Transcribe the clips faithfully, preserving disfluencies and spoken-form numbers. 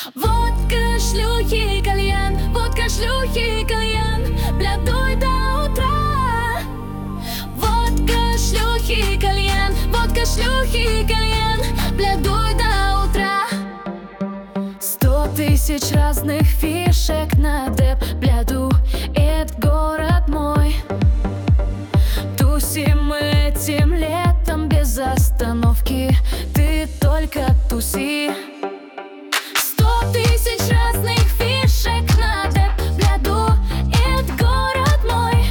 Водка, шлюхи, кальян, водка, шлюхи, кальян, блядуй до утра. Водка, шлюхи, кальян, водка, шлюхи, кальян, блядуй до утра. Сто тысяч разных фишек на деп, бляду, это город мой. Тусим мы этим летом без остановки, ты только туси. Сто тысяч разных фишек на деп, бляду, это город мой.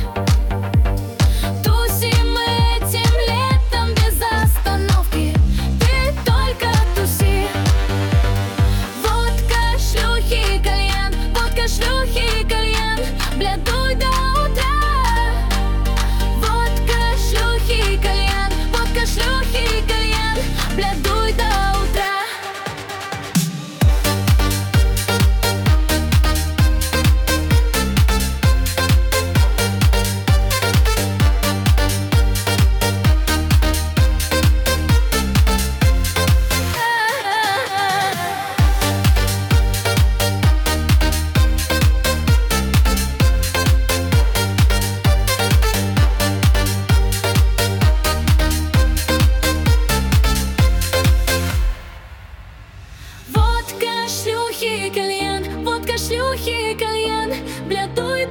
Тусим мы этим летом без остановки, ты только туси. Водка, шлюхи, кальян, водка, шлюхи, кальян, блядуй до утра. Водка, шлюхи, кальян, водка, шлюхи, кальян, блядуй до утра. Водка, шлюхи, кальян, водка, шлюхи, кальян, блядуй